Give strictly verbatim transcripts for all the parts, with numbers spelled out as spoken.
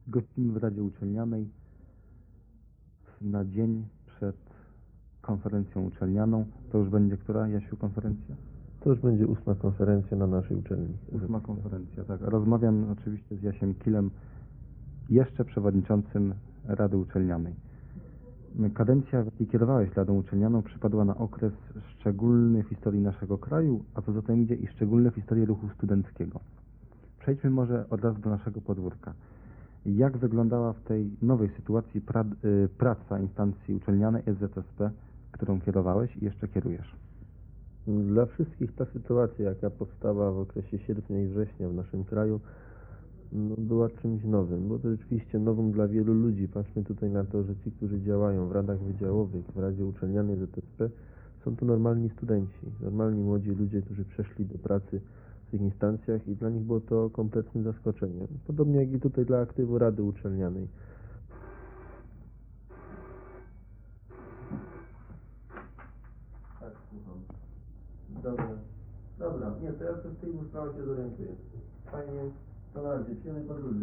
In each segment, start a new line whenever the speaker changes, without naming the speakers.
Gościmy w Radzie Uczelnianej na dzień przed konferencją uczelnianą. To już będzie która, Jasiu, konferencja?
To już będzie ósma konferencja na naszej uczelni.
Ósma konferencja, tak. Rozmawiam oczywiście z Jasiem Kilem, jeszcze przewodniczącym Rady Uczelnianej. Kadencja, w jakiej kierowałeś Radą Uczelnianą, przypadła na okres szczególny w historii naszego kraju, a co za tym idzie i szczególny w historii ruchu studenckiego. Przejdźmy może od razu do naszego podwórka. Jak wyglądała w tej nowej sytuacji pra, y, praca instancji uczelnianej S Z S P, którą kierowałeś i jeszcze kierujesz?
Dla wszystkich ta sytuacja, jaka powstała w okresie sierpnia i września w naszym kraju, no, była czymś nowym. Było to rzeczywiście nowym dla wielu ludzi. Patrzmy tutaj na to, że ci, którzy działają w radach wydziałowych, w Radzie Uczelnianej Z S P, są to normalni studenci, normalni młodzi ludzie, którzy przeszli do pracy w tych instancjach i dla nich było to kompletnym zaskoczeniem. Podobnie jak i tutaj dla aktywu Rady Uczelnianej. Tak, słucham. Dobra, dobra, nie, to ja też w tej sprawach się zorientuję. Fajnie, to na razie, przyjemnej podróży.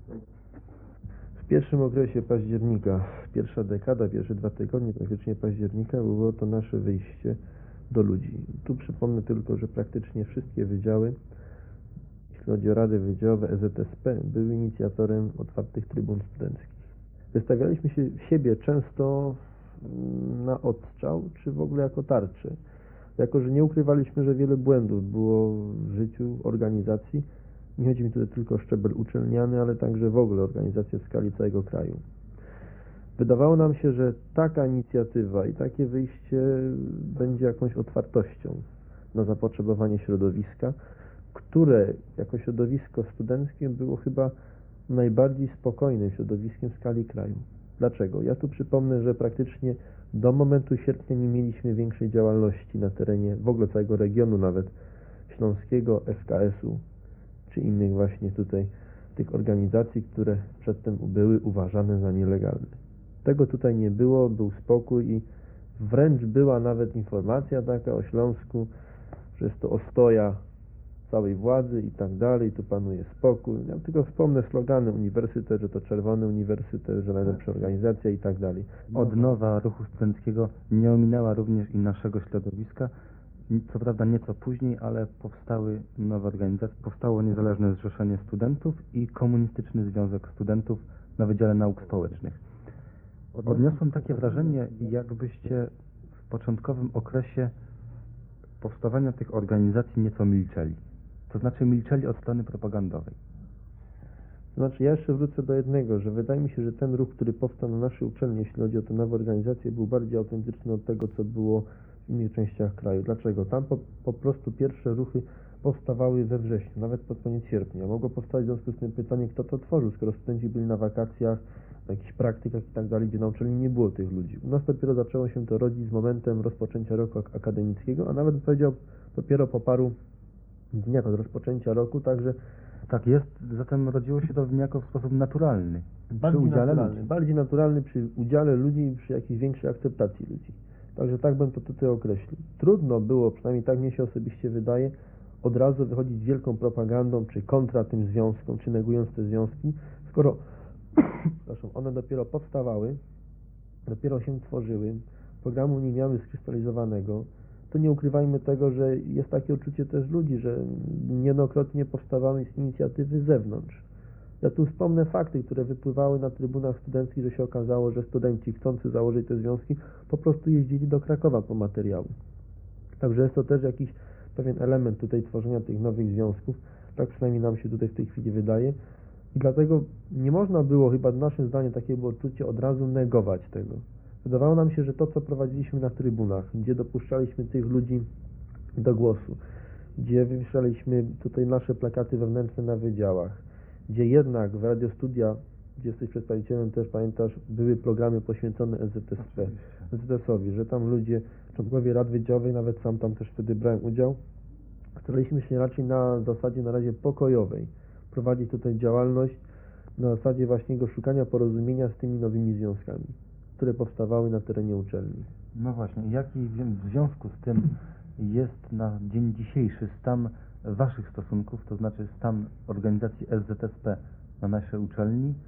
W pierwszym okresie października, pierwsza dekada, pierwsze dwa tygodnie praktycznie października było to nasze wyjście do ludzi. Tu przypomnę tylko, że praktycznie wszystkie wydziały, jeśli chodzi o rady wydziałowe S Z S P, były inicjatorem otwartych trybun studenckich. Wystawialiśmy się siebie często na odstrzał, czy w ogóle jako tarczę. Jako że nie ukrywaliśmy, że wiele błędów było w życiu organizacji. Nie chodzi mi tutaj tylko o szczebel uczelniany, ale także w ogóle organizację w skali całego kraju. Wydawało nam się, że taka inicjatywa i takie wyjście będzie jakąś otwartością na zapotrzebowanie środowiska, które jako środowisko studenckie było chyba najbardziej spokojnym środowiskiem w skali kraju. Dlaczego? Ja tu przypomnę, że praktycznie do momentu sierpnia nie mieliśmy większej działalności na terenie w ogóle całego regionu, nawet śląskiego, S K S-u, czy innych właśnie tutaj tych organizacji, które przedtem były uważane za nielegalne. Tego tutaj nie było, był spokój i wręcz była nawet informacja taka o Śląsku, że jest to ostoja całej władzy i tak dalej, tu panuje spokój. Ja tylko wspomnę slogany uniwersytet, że to czerwony uniwersytet, że najlepsza organizacja i tak dalej.
Odnowa ruchu studenckiego nie ominęła również i naszego środowiska. Co prawda nieco później, ale powstały nowe organizacje. Powstało Niezależne Zrzeszenie Studentów i Komunistyczny Związek Studentów na Wydziale Nauk Społecznych. Odniosłem takie wrażenie, jakbyście w początkowym okresie powstawania tych organizacji nieco milczeli. To znaczy milczeli od strony propagandowej.
To znaczy ja jeszcze wrócę do jednego, że wydaje mi się, że ten ruch, który powstał na naszej uczelni, jeśli chodzi o te nowe organizacje, był bardziej autentyczny od tego, co było w innych częściach kraju. Dlaczego? Tam po, po prostu pierwsze ruchy powstawały we wrześniu, nawet pod koniec sierpnia. Mogło powstać w związku z tym pytanie, kto to tworzył, skoro studenci byli na wakacjach, na jakichś praktykach i tak dalej, gdzie na uczelni nie było tych ludzi. U nas dopiero zaczęło się to rodzić z momentem rozpoczęcia roku akademickiego, a nawet bym powiedział dopiero po paru dniach od rozpoczęcia roku, także
tak jest, zatem rodziło się to niejako w sposób naturalny.
Bardziej
przy udziale
naturalny,
ludzi.
bardziej naturalny przy udziale ludzi i przy jakiejś większej akceptacji ludzi. Także tak bym to tutaj określił. Trudno było, przynajmniej tak mnie się osobiście wydaje, od razu wychodzić z wielką propagandą, czy kontra tym związkom, czy negując te związki, skoro przepraszam, one dopiero powstawały, dopiero się tworzyły, programu nie miały skrystalizowanego, to nie ukrywajmy tego, że jest takie uczucie też ludzi, że niejednokrotnie powstawały z inicjatywy z zewnątrz. Ja tu wspomnę fakty, które wypływały na trybunach studenckich, że się okazało, że studenci chcący założyć te związki po prostu jeździli do Krakowa po materiały. Także jest to też jakiś pewien element tutaj tworzenia tych nowych związków, tak przynajmniej nam się tutaj w tej chwili wydaje. I dlatego nie można było, chyba naszym zdaniem takie było odczucie, od razu negować tego. Wydawało nam się, że to, co prowadziliśmy na trybunach, gdzie dopuszczaliśmy tych ludzi do głosu, gdzie wywieszaliśmy tutaj nasze plakaty wewnętrzne na wydziałach, gdzie jednak w Radiostudia, gdzie jesteś przedstawicielem, też pamiętasz, były programy poświęcone S Z S P, S Z S-owi, że tam ludzie, członkowie rad wydziałowych, nawet sam tam też wtedy brałem udział, staraliśmy się raczej na zasadzie na razie pokojowej prowadzić tutaj działalność na zasadzie właśnie szukania porozumienia z tymi nowymi związkami, które powstawały na terenie uczelni.
No właśnie, jaki w związku z tym jest na dzień dzisiejszy stan waszych stosunków, to znaczy stan organizacji S Z S P na naszej uczelni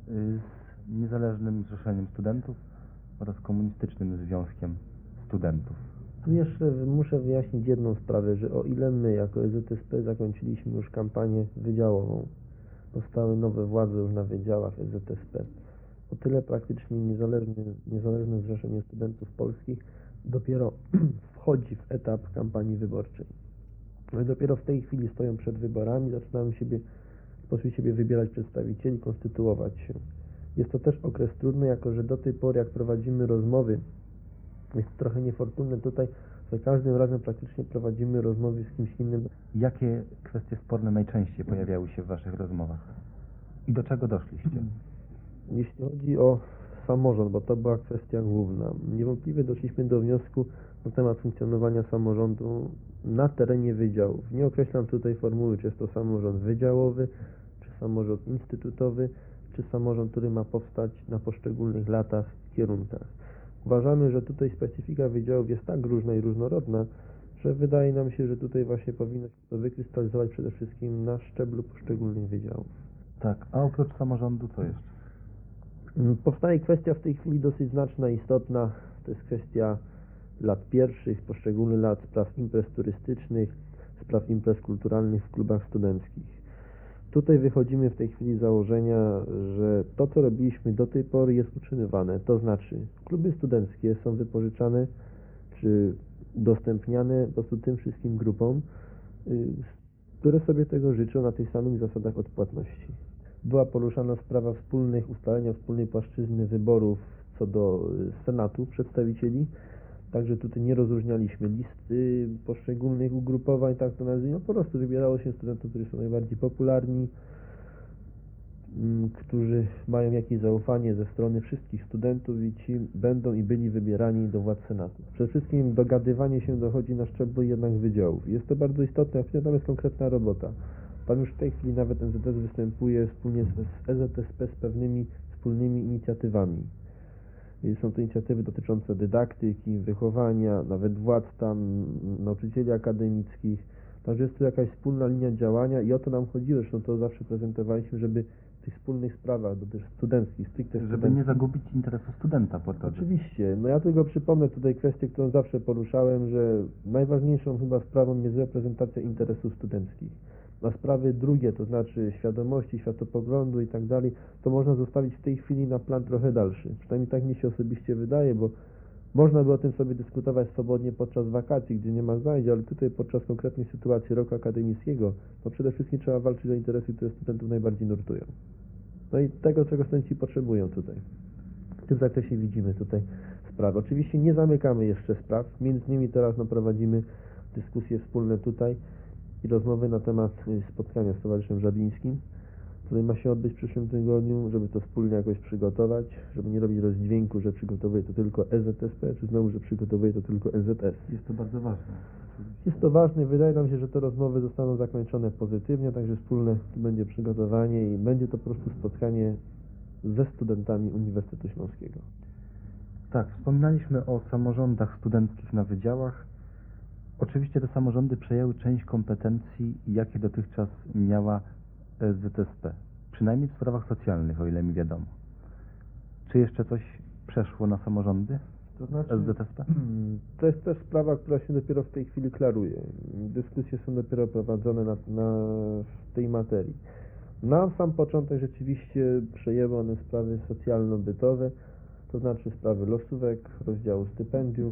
y, z Niezależnym Zrzeszeniem Studentów oraz Komunistycznym Związkiem Studentów.
Tu jeszcze muszę wyjaśnić jedną sprawę, że o ile my jako E Z S P zakończyliśmy już kampanię wydziałową, powstały nowe władze już na wydziałach E Z S P, o tyle praktycznie niezależne, niezależne Zrzeszenie Studentów Polskich dopiero wchodzi w etap kampanii wyborczej. No i dopiero w tej chwili stoją przed wyborami, zaczynają siebie, sposób siebie wybierać przedstawicieli, konstytuować się. Jest to też okres trudny, jako że do tej pory jak prowadzimy rozmowy, jest trochę niefortunne tutaj, za każdym razem praktycznie prowadzimy rozmowy z kimś innym.
Jakie kwestie sporne najczęściej pojawiały się w Waszych rozmowach? I do czego doszliście?
Jeśli chodzi o samorząd, bo to była kwestia główna, niewątpliwie doszliśmy do wniosku na temat funkcjonowania samorządu na terenie wydziałów. Nie określam tutaj formuły, czy jest to samorząd wydziałowy, czy samorząd instytutowy, czy samorząd, który ma powstać na poszczególnych latach, kierunkach. Uważamy, że tutaj specyfika wydziałów jest tak różna i różnorodna, że wydaje nam się, że tutaj właśnie powinno się to wykrystalizować przede wszystkim na szczeblu poszczególnych wydziałów.
Tak, a oprócz samorządu co jeszcze?
Powstaje kwestia w tej chwili dosyć znaczna, istotna, to jest kwestia lat pierwszych, poszczególnych lat, spraw imprez turystycznych, spraw imprez kulturalnych w klubach studenckich. Tutaj wychodzimy w tej chwili z założenia, że to, co robiliśmy do tej pory, jest utrzymywane. To znaczy, kluby studenckie są wypożyczane czy udostępniane po prostu tym wszystkim grupom, y, które sobie tego życzą na tych samych zasadach odpłatności. Była poruszana sprawa wspólnych ustalenia wspólnej płaszczyzny wyborów co do y, Senatu przedstawicieli. Także tutaj nie rozróżnialiśmy listy poszczególnych ugrupowań, tak to nazwijmy. Po prostu wybierało się studentów, którzy są najbardziej popularni, m, którzy mają jakieś zaufanie ze strony wszystkich studentów i ci będą i byli wybierani do władz Senatu. Przede wszystkim dogadywanie się dochodzi na szczeblu jednak wydziałów. Jest to bardzo istotne, a tam jest konkretna robota. Tam już w tej chwili nawet N Z S występuje wspólnie z E Z S P z pewnymi wspólnymi inicjatywami. Są to inicjatywy dotyczące dydaktyki, wychowania, nawet władz tam, nauczycieli akademickich. Także jest tu jakaś wspólna linia działania i o to nam chodziło, zresztą to zawsze prezentowaliśmy, żeby w tych wspólnych sprawach, też studenckich, stricte
Żeby
studenckich,
nie zagubić interesu studenta po to.
Oczywiście. No ja tylko przypomnę tutaj kwestię, którą zawsze poruszałem, że najważniejszą chyba sprawą jest reprezentacja interesów studenckich. A sprawy drugie, to znaczy świadomości, światopoglądu i tak dalej, to można zostawić w tej chwili na plan trochę dalszy. Przynajmniej tak mi się osobiście wydaje, bo można by o tym sobie dyskutować swobodnie podczas wakacji, gdzie nie ma zajęć, ale tutaj podczas konkretnej sytuacji roku akademickiego, to przede wszystkim trzeba walczyć o interesy, które studentów najbardziej nurtują. No i tego, czego studenci potrzebują tutaj. W tym zakresie widzimy tutaj sprawy. Oczywiście nie zamykamy jeszcze spraw, między innymi teraz no, prowadzimy dyskusje wspólne tutaj i rozmowy na temat spotkania z Towarzyszem Żabińskim, które ma się odbyć w przyszłym tygodniu, żeby to wspólnie jakoś przygotować, żeby nie robić rozdźwięku, że przygotowuje to tylko E Z S P, czy znowu, że przygotowuje to tylko N Z S.
Jest to bardzo ważne.
Jest to ważne, wydaje nam się, że te rozmowy zostaną zakończone pozytywnie, także wspólne tu będzie przygotowanie i będzie to po prostu spotkanie ze studentami Uniwersytetu Śląskiego.
Tak, wspominaliśmy o samorządach studenckich na wydziałach. Oczywiście te samorządy przejęły część kompetencji, jakie dotychczas miała E Z S P. Przynajmniej w sprawach socjalnych, o ile mi wiadomo. Czy jeszcze coś przeszło na samorządy?
To znaczy,
S Z S P?
to jest też sprawa, która się dopiero w tej chwili klaruje. Dyskusje są dopiero prowadzone na, na w tej materii. Na sam początek rzeczywiście przejęły one sprawy socjalno-bytowe, to znaczy sprawy losówek, rozdziału stypendiów,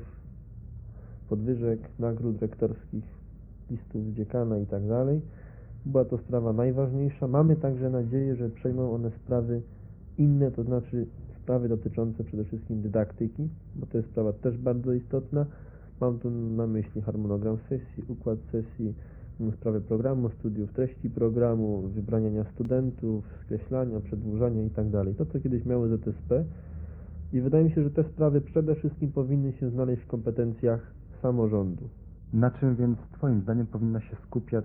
podwyżek, nagród rektorskich, listów dziekana i tak dalej. Była to sprawa najważniejsza. Mamy także nadzieję, że przejmą one sprawy inne, to znaczy sprawy dotyczące przede wszystkim dydaktyki, bo to jest sprawa też bardzo istotna. Mam tu na myśli harmonogram sesji, układ sesji, sprawę programu studiów, treści programu, wybraniania studentów, skreślania, przedłużania i tak dalej. To, co kiedyś miało Z S P i wydaje mi się, że te sprawy przede wszystkim powinny się znaleźć w kompetencjach samorządu.
Na czym więc Twoim zdaniem powinna się skupiać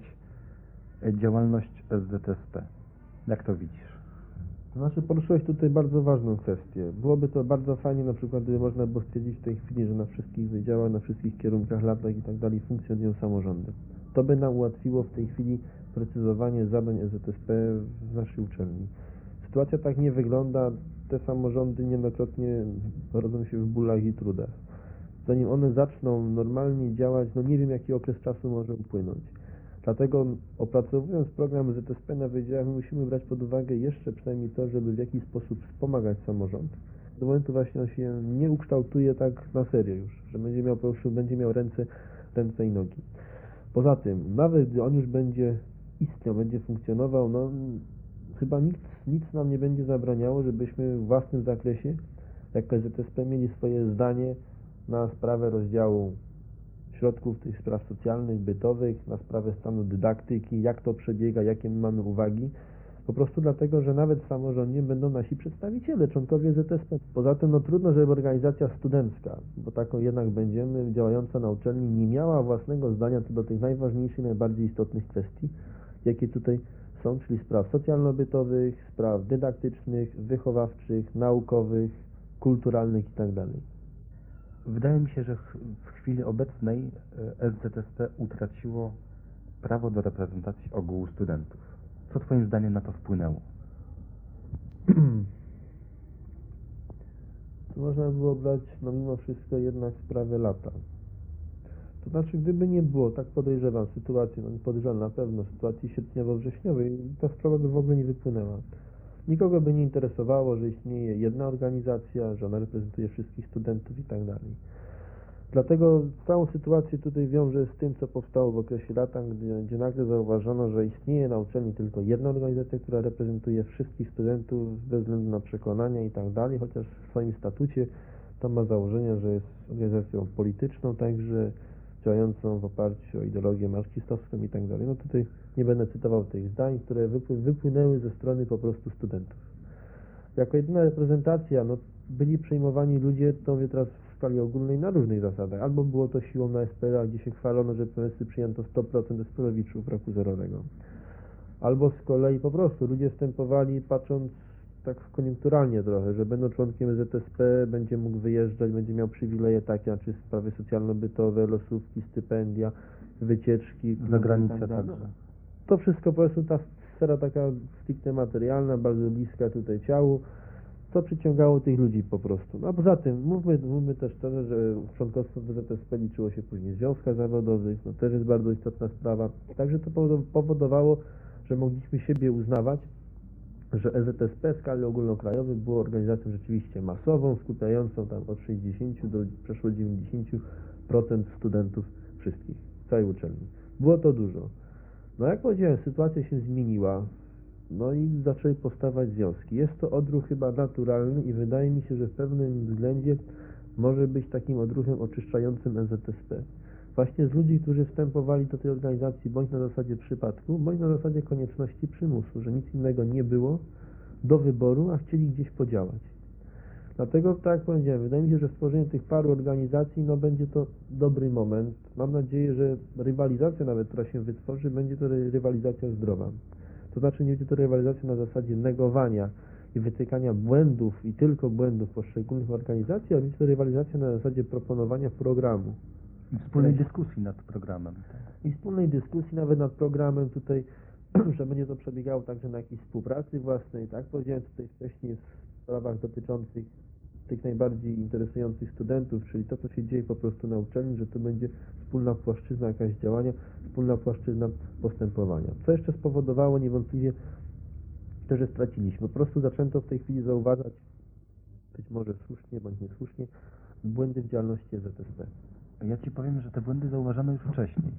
działalność S Z S P? Jak to widzisz?
To znaczy poruszyłeś tutaj bardzo ważną kwestię. Byłoby to bardzo fajnie, na przykład gdyby można było stwierdzić w tej chwili, że na wszystkich wydziałach, na wszystkich kierunkach, latach i tak dalej funkcjonują samorządy. To by nam ułatwiło w tej chwili precyzowanie zadań S Z S P w naszej uczelni. Sytuacja tak nie wygląda. Te samorządy niejednokrotnie rodzą się w bólach i trudach. Zanim one zaczną normalnie działać, no nie wiem, jaki okres czasu może upłynąć. Dlatego opracowując program Z S P na wydziałach, my musimy brać pod uwagę jeszcze przynajmniej to, żeby w jakiś sposób wspomagać samorząd. Do momentu właśnie on się nie ukształtuje tak na serio już, że będzie miał, po prostu będzie miał ręce, ręce i nogi. Poza tym, nawet gdy on już będzie istniał, będzie funkcjonował, no chyba nic, nic nam nie będzie zabraniało, żebyśmy w własnym zakresie, jako Z S P, mieli swoje zdanie na sprawę rozdziału środków tych spraw socjalnych, bytowych, na sprawę stanu dydaktyki, jak to przebiega, jakie my mamy uwagi. Po prostu dlatego, że nawet w samorządzie będą nasi przedstawiciele, członkowie Z S P. Poza tym no trudno, żeby organizacja studencka, bo taką jednak będziemy, działająca na uczelni, nie miała własnego zdania co do tych najważniejszych, najbardziej istotnych kwestii, jakie tutaj są, czyli spraw socjalno-bytowych, spraw dydaktycznych, wychowawczych, naukowych, kulturalnych itd.
Wydaje mi się, że ch- w chwili obecnej e, S Z S P utraciło prawo do reprezentacji ogółu studentów. Co Twoim zdaniem na to wpłynęło?
To można było brać, no mimo wszystko, jednak sprawę lata. To znaczy, gdyby nie było, tak podejrzewam, sytuacji, no nie podejrzewam na pewno, sytuacji sierpniowo-wrześniowej, ta sprawa by w ogóle nie wypłynęła. Nikogo by nie interesowało, że istnieje jedna organizacja, że ona reprezentuje wszystkich studentów i tak dalej. Dlatego całą sytuację tutaj wiąże z tym, co powstało w okresie lata, gdzie, gdzie nagle zauważono, że istnieje na uczelni tylko jedna organizacja, która reprezentuje wszystkich studentów bez względu na przekonania i tak dalej, chociaż w swoim statucie to ma założenie, że jest organizacją polityczną, także działającą w oparciu o ideologię marksistowską i tak dalej. No tutaj nie będę cytował tych zdań, które wypły- wypłynęły ze strony po prostu studentów. Jako jedyna reprezentacja, no byli przejmowani ludzie, to mówię teraz w skali ogólnej, na różnych zasadach. Albo było to siłą na S P R A, gdzie się chwalono, że P S Y przyjęto sto procent SPR-owiczów roku zerowego. Albo z kolei po prostu ludzie wstępowali, patrząc tak koniunkturalnie trochę, że będą członkiem Z S P, będzie mógł wyjeżdżać, będzie miał przywileje takie, znaczy sprawy socjalno-bytowe, losówki, stypendia, wycieczki.
Za granicę
tak dalej.
także.
To wszystko po prostu ta sfera taka stricte materialna, bardzo bliska tutaj ciału, co przyciągało tych ludzi po prostu. No a poza tym, mówmy, mówmy też szczerze, że członkostwo w Z S P liczyło się później w związkach zawodowych, no też jest bardzo istotna sprawa. Także to powodowało, że mogliśmy siebie uznawać, że E Z S P w skali ogólnokrajowej było organizacją rzeczywiście masową, skupiającą tam od sześćdziesięciu do przeszło dziewięćdziesięciu procent studentów wszystkich, całej uczelni. Było to dużo. No jak powiedziałem, sytuacja się zmieniła, no i zaczęły powstawać związki. Jest to odruch chyba naturalny i wydaje mi się, że w pewnym względzie może być takim odruchem oczyszczającym E Z S P. Właśnie z ludzi, którzy wstępowali do tej organizacji bądź na zasadzie przypadku, bądź na zasadzie konieczności przymusu, że nic innego nie było do wyboru, a chcieli gdzieś podziałać. Dlatego, tak jak powiedziałem, wydaje mi się, że stworzenie tych paru organizacji, no będzie to dobry moment. Mam nadzieję, że rywalizacja nawet, która się wytworzy, będzie to ry- rywalizacja zdrowa. To znaczy nie będzie to rywalizacja na zasadzie negowania i wytykania błędów i tylko błędów poszczególnych organizacji, ale będzie to rywalizacja na zasadzie proponowania programu.
I wspólnej dyskusji nad programem.
I wspólnej dyskusji nawet nad programem tutaj, że będzie to przebiegało także na jakiejś współpracy własnej, tak? Powiedziałem tutaj wcześniej w sprawach dotyczących tych najbardziej interesujących studentów, czyli to, co się dzieje po prostu na uczelni, że to będzie wspólna płaszczyzna jakaś działania, wspólna płaszczyzna postępowania. Co jeszcze spowodowało niewątpliwie to, że straciliśmy. Po prostu zaczęto w tej chwili zauważać, być może słusznie bądź niesłusznie, błędy w działalności E Z S P.
Ja Ci powiem, że te błędy zauważano już wcześniej.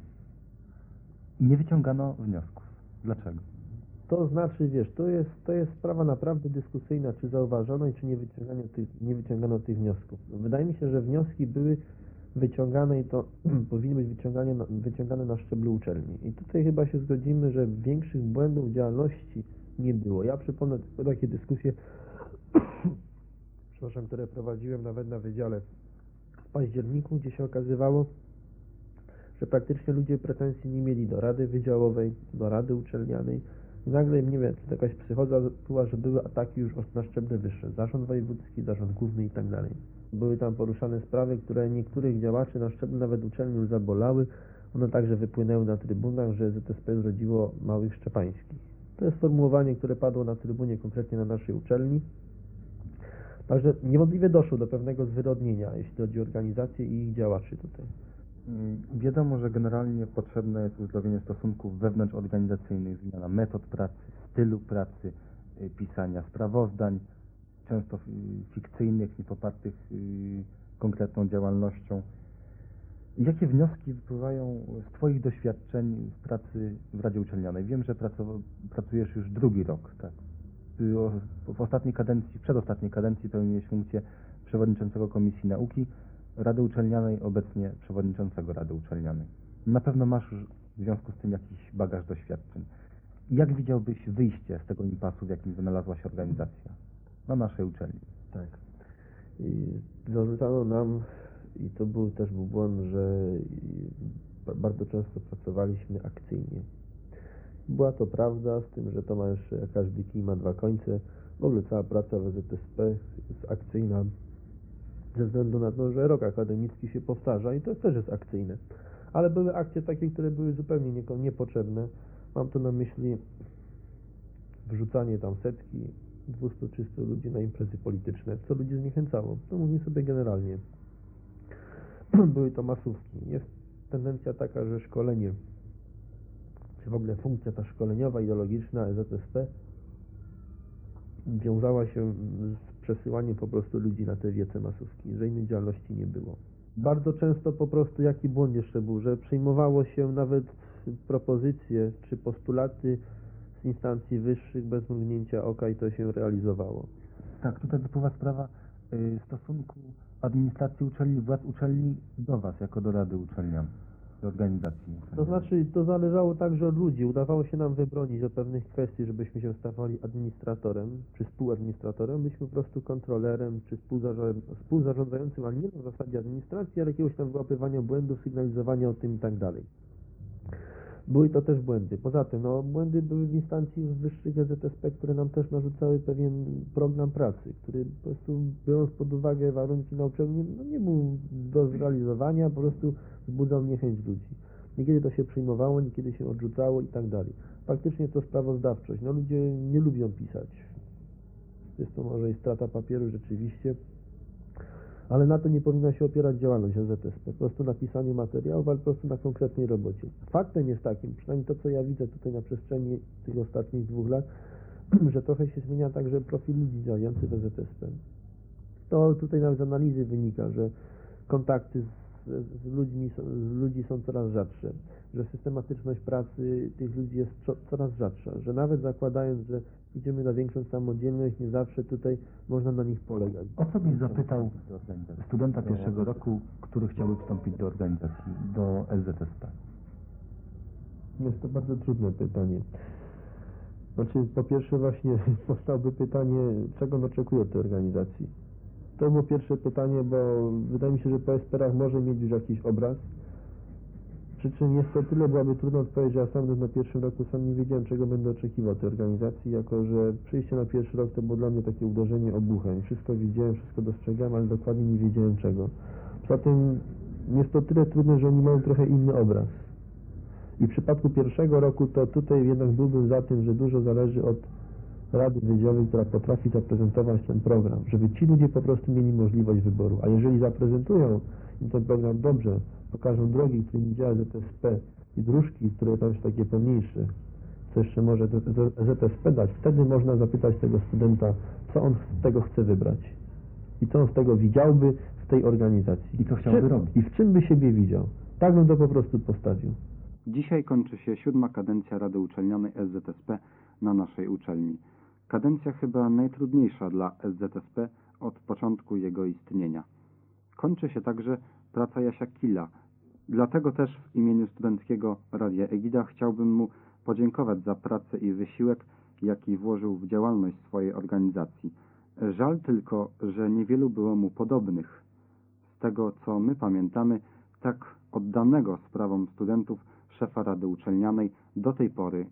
I nie wyciągano wniosków. Dlaczego?
To znaczy, wiesz, to jest, to jest sprawa naprawdę dyskusyjna, czy zauważono i czy nie wyciągano tych, nie wyciągano tych wniosków. Wydaje mi się, że wnioski były wyciągane i to powinny być wyciągane na, wyciągane na szczeblu uczelni. I tutaj chyba się zgodzimy, że większych błędów w działalności nie było. Ja przypomnę tylko takie dyskusje, przepraszam, które prowadziłem nawet na wydziale w październiku, gdzie się okazywało, że praktycznie ludzie pretensji nie mieli do rady wydziałowej, do rady uczelnianej. I nagle, nie wiem, czy to jakaś psychoza była, że były ataki już na szczeble wyższe, zarząd wojewódzki, zarząd główny i tak dalej. Były tam poruszane sprawy, które niektórych działaczy na szczeblu nawet uczelni już zabolały. One także wypłynęły na trybunach, że Z S P zrodziło małych Szczepańskich. To jest sformułowanie, które padło na trybunie, konkretnie na naszej uczelni. Także niewątpliwie doszło do pewnego zwyrodnienia, jeśli chodzi o organizację i ich działaczy tutaj.
Mm, Wiadomo, że generalnie potrzebne jest uzdrowienie stosunków wewnątrzorganizacyjnych, zmiana metod pracy, stylu pracy, y, pisania sprawozdań, często y, fikcyjnych, niepopartych y, konkretną działalnością. Jakie wnioski wypływają z Twoich doświadczeń w pracy w Radzie Uczelnianej? Wiem, że pracowa- pracujesz już drugi rok, tak? Ty o- W ostatniej kadencji, w przedostatniej kadencji pełniłeś funkcję przewodniczącego Komisji Nauki Rady Uczelnianej, obecnie przewodniczącego Rady Uczelnianej. Na pewno masz już w związku z tym jakiś bagaż doświadczeń. Jak widziałbyś wyjście z tego impasu, w jakim wynalazła się organizacja na naszej uczelni?
Tak. I zarzucano nam, i to był też był błąd, że i bardzo często pracowaliśmy akcyjnie. Była to prawda, z tym, że to ma jeszcze, jak każdy kij ma dwa końce. W ogóle cała praca w E Z S P jest akcyjna ze względu na to, że rok akademicki się powtarza i to też jest akcyjne. Ale były akcje takie, które były zupełnie nieko- niepotrzebne. Mam tu na myśli wrzucanie tam setki, dwieście trzysta ludzi na imprezy polityczne, co ludzi zniechęcało. To mówię sobie generalnie. Były to masówki. Jest tendencja taka, że szkolenie, czy w ogóle funkcja ta szkoleniowa, ideologiczna E Z S P wiązała się z przesyłaniem po prostu ludzi na te wiece masówki, że innej działalności nie było. Bardzo często po prostu, jaki błąd jeszcze był, że przyjmowało się nawet propozycje czy postulaty z instancji wyższych bez mrugnięcia oka i to się realizowało.
Tak, tutaj wypływa sprawa y, stosunku administracji uczelni, władz uczelni do Was, jako do Rady Uczelnianej, do organizacji.
To znaczy, to zależało także od ludzi. Udawało się nam wybronić od pewnych kwestii, żebyśmy się stawali administratorem, czy współadministratorem, byliśmy po prostu kontrolerem, czy współzarza- współzarządzającym, ale nie na zasadzie administracji, ale jakiegoś tam wyłapywania błędów, sygnalizowania o tym i tak dalej. Były to też błędy. Poza tym, no, błędy były w instancji wyższych E Z S P, które nam też narzucały pewien program pracy, który po prostu, biorąc pod uwagę warunki na uczelni, no, nie był do zrealizowania, po prostu wzbudzał niechęć ludzi. Niekiedy to się przyjmowało, niekiedy się odrzucało i tak dalej. Faktycznie to sprawozdawczość. No, ludzie nie lubią pisać. Jest to może i strata papieru rzeczywiście, ale na to nie powinna się opierać działalność E Z S P, po prostu na pisaniu materiałów, ale po prostu na konkretnej robocie. Faktem jest takim, przynajmniej to, co ja widzę tutaj na przestrzeni tych ostatnich dwóch lat, że trochę się zmienia także profil ludzi działających w E Z S P. To tutaj nawet z analizy wynika, że kontakty z, z ludźmi są, z ludzi są coraz rzadsze, że systematyczność pracy tych ludzi jest co, coraz rzadsza, że nawet zakładając, że idziemy na większą samodzielność, nie zawsze tutaj można na nich polegać.
O co byś zapytał studenta pierwszego roku, który chciałby wstąpić do organizacji, do S Z S P?
Jest to bardzo trudne pytanie. Znaczy, po pierwsze właśnie powstałoby pytanie, czego on oczekuje od tej organizacji. To było pierwsze pytanie, bo wydaje mi się, że po esperach może mieć już jakiś obraz. Przy czym jest to tyle, byłaby trudna odpowiedź, że ja sam na pierwszym roku sam nie wiedziałem, czego będę oczekiwał od tej organizacji, jako że przyjście na pierwszy rok to było dla mnie takie uderzenie obuchem. Wszystko widziałem, wszystko dostrzegałem, ale dokładnie nie wiedziałem czego. Poza tym jest to tyle trudne, że oni mają trochę inny obraz. I w przypadku pierwszego roku to tutaj jednak byłbym za tym, że dużo zależy od Rady Wydziałowej, która potrafi zaprezentować ten program, żeby ci ludzie po prostu mieli możliwość wyboru. A jeżeli zaprezentują im ten program dobrze, pokażą drogi, którymi działa Z S P i dróżki, które tam są takie pomniejsze, co jeszcze może Z S P dać, wtedy można zapytać tego studenta, co on z tego chce wybrać i co on z tego widziałby w tej organizacji.
I co chciałby
Czy-
robić.
I w czym by siebie widział. Tak bym to po prostu postawił.
Dzisiaj kończy się siódma kadencja Rady Uczelnianej S Z S P na naszej uczelni. Kadencja chyba najtrudniejsza dla S Z S P od początku jego istnienia. Kończy się także praca Jasia Killa. Dlatego też w imieniu Studenckiego Radia Egida chciałbym mu podziękować za pracę i wysiłek, jaki włożył w działalność swojej organizacji. Żal tylko, że niewielu było mu podobnych. Z tego, co my pamiętamy, tak oddanego sprawom studentów szefa Rady Uczelnianej do tej pory